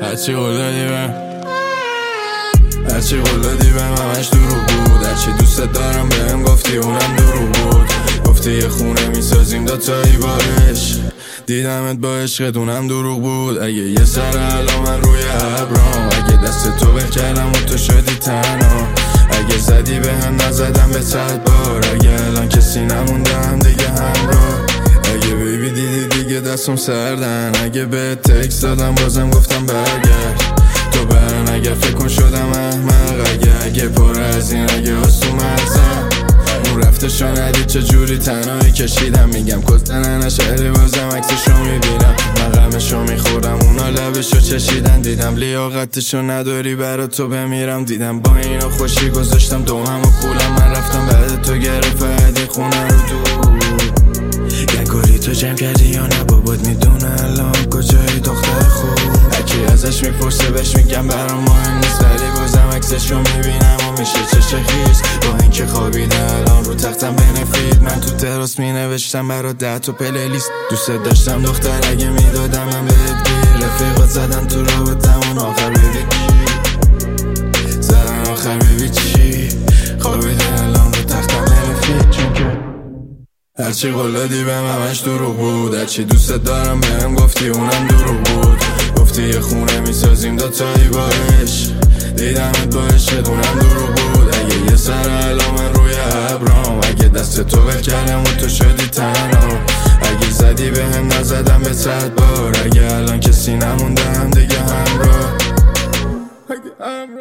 هرچی قول دادی بهم همش دروغ بود. هرچی دوست دارم بهم گفتی اونم دروغ بود. گفتی یه خونه میسازیم دوتایی باش، دیدمت با عشقت اونم دروغ بود. اگه یه سر الان من روی ابرام، اگه دست تو بکردم و تو شدی تنها، اگه زدی بهم نزدم به 100 بار، اگه الان کسی نموندم دیگه همراه، اگه بیبی دیدی دیگه دستم سردن، اگه به تکس دادم بازم گفتم برگرد تو برن، اگه فکر کن شدم احمق، اگه پر از این، اگه آسون مرزم اون رفته شو ندید چجوری تنهایی کشیدم، میگم کتنه نشهری بازم عکسشو میبینم، من غمشو میخورم اونا لبشو چشیدن، دیدم لیاقتشو نداری برا تو بمیرم، دیدم با اینا خوشی گذاشتم دوهم و پولم، من رفتم بعد تو گرفت بعدی خونه رو دور، گنگوری تو جمع کردی یا نه بابات میدونه الان کجایی دختر خوب، هرکی ازش میپرسه بهش میگم برام مهم نیست، ولی بازم عکسشو میبینم و میشه چش خیس، با اینکه خوابیده الان رو تختم بنفید، من تو تراس مینوشتم برا 10 تا پلیلیست، دوست داشتم دختر اگه میدادم من بهت گیر، رفیقات زدن تو رابطمون آخر ببین زدن آخر ببین چی، خوابیده الان رو تختم بنفید، چون که هرچی قول دادی بهم همش دروغ بود. هرچی دوست دارم بهم گفتی اونم دروغ بود. گفتی یه خونه میسازیم دوتایی باش، دیدمت با عشقت اونم دروغ بود. اگه یه سر الان من روی ابرام، اگه دست تو بکردم و تو شدی تنها، اگه زدی بهم نزدم به 100 بار، اگه الان کسی نموندم دیگه همراه.